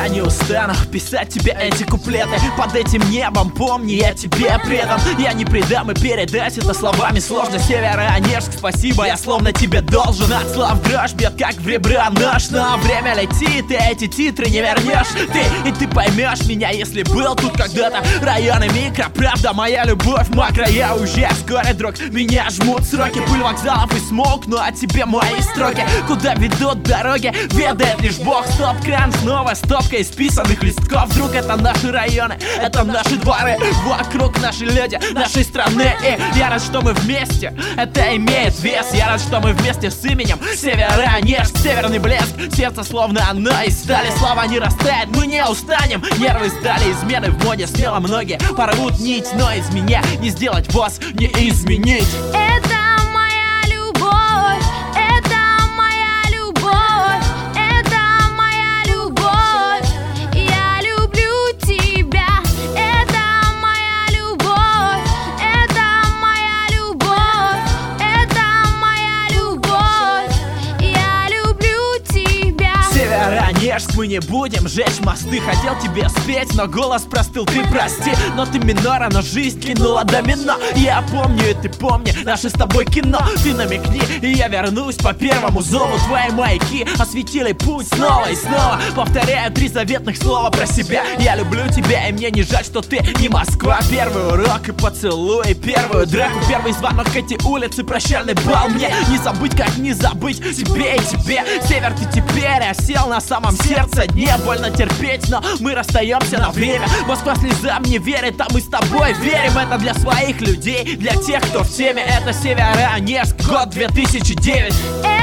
Я не устану писать тебе эти куплеты. Под этим небом помни, я тебе предан. Я не предам, и передать это словами сложно. Североонежск, спасибо, я словно тебе должен. От слов дрожь бьет, как в ребра нож. Но время летит, и эти титры не вернешь. Ты поймешь меня, если был тут когда-то. Районы микро, правда, моя любовь мокрая. Я уже скоро, друг, меня жмут сроки. Пыль вокзалов и смог, ну а тебе мои строки. Куда ведут дороги, ведает лишь Бог. Стоп-кран, снова стопка исписанных листков. Вдруг это наши районы, это наши дворы. Вокруг наши люди, нашей страны. И я рад, что мы вместе, это имеет вес. Я рад, что мы вместе с именем Североонежск. Северный блеск, сердце словно оно из стали. Слава не растает, мы не устанем. Нервы стали, измены в моде. Смело многие порвут нить, но из меня не сделать вас, не изменить. Это моя любовь, это моя любовь, это моя любовь. Я люблю тебя. Это моя любовь, это моя любовь, это моя любовь. Я люблю тебя. Североонежск, мы не будем жечь мосты. Хотел тебе спеть, но голос простыл, ты прости. Но ты минора, но жизнь кинула домино. Я помню, и ты помни наше с тобой кино. Ты намекни, и я вернусь по первому зову. Твои маяки осветили путь снова и снова. Повторяю 3 заветных слова про себя. Я люблю тебя, и мне не жаль, что ты не Москва. Первый урок и поцелуй, первую драку, первый звонок, эти улицы, прощальный бал. Мне не забыть, как не забыть тебе и тебе. Север, ты теперь осел на самом сердце дне. Больно терпеть, но мы расстаемся на время. Москва слезам не верит, а мы с тобой верим. Это для своих людей, для тех, кто в теме. Это Североонежск, год 2009.